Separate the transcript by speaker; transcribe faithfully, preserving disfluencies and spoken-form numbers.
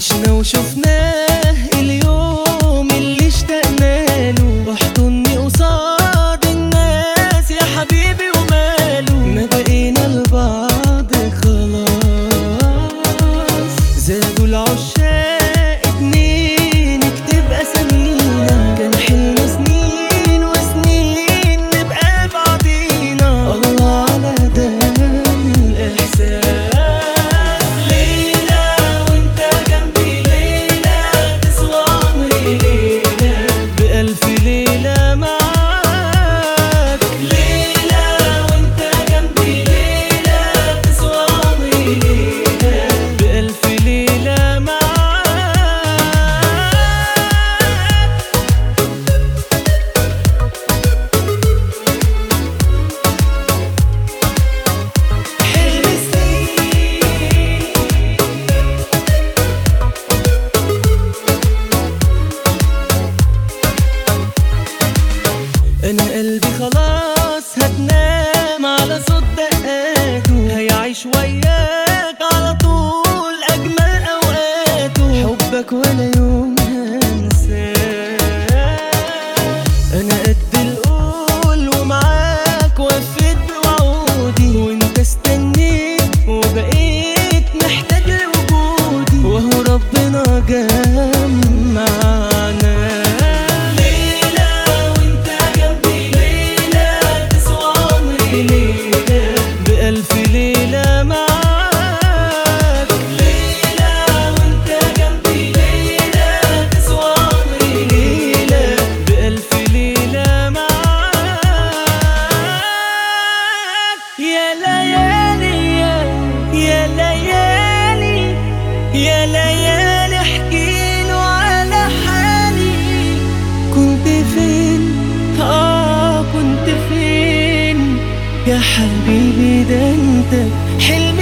Speaker 1: عشنا وشفناه اليوم اللي اشتقنا له، واحضني قصاد الناس يا حبيبي وماله. ما بقينا لبعض خلاص، زادوا العشاق اتنين نكتب اسامينا. كان حلم سنين وسنين نبقى بعضينا، الله على ده الاحساس. أنا قلبي خلاص هتنام على صوت دقاته، هيعيش وياك على طول أجمل أوقاته. حبك ولا يوم هنساه، أنا قد القول ومعاك وفيت بوعودي، وانت استنيت وبقيت محتاج لوجودي، وهو ربنا جمعنا. بألف ليلة معاك، ليلة وانت جنبي، ليلة تسوى عمري، ليلة بألف ليلة معاك. يا ليالي يا ليالي يا ليالي احكيله على حالي. كنت فين اه كنت فين يا حبيبي؟ ده انت حلمي